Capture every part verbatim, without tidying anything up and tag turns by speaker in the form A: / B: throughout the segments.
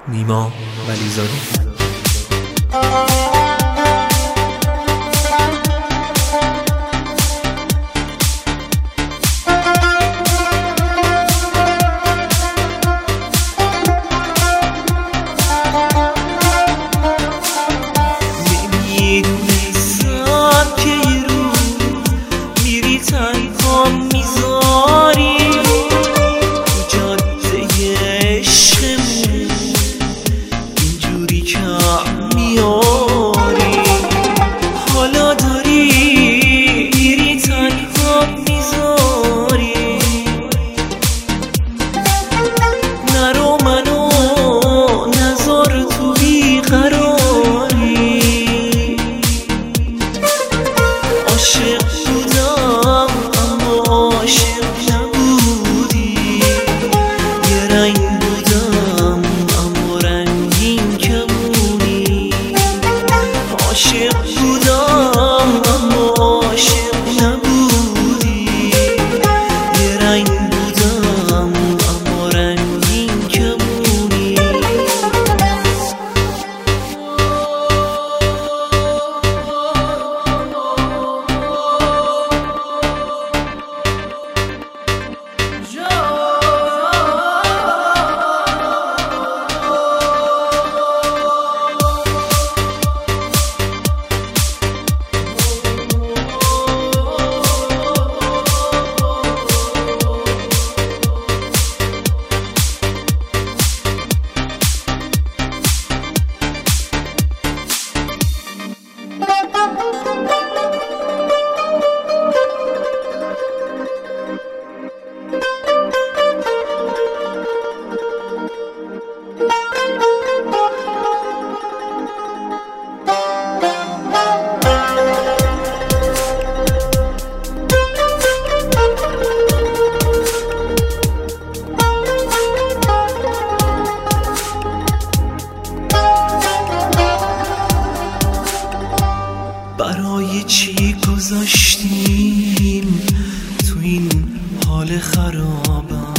A: نیما ولیزاده.
B: برای چی گذاشتیم تو این حال خرابم؟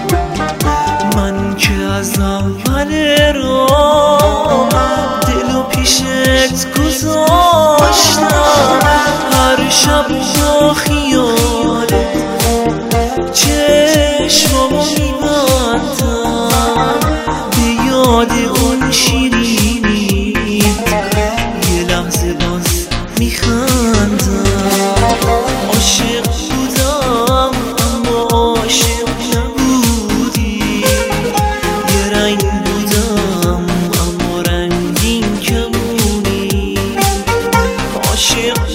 B: من که از اول راه دلو پیشت گذاشتم، هر شب با خیالت چشمامو میبندم، به یاد اون شیرینیت یه لحظه باز میخندم. عاشق بودم اما عاشق نبودی، یه رنگ بودم اما رنگین کمونی. عاشق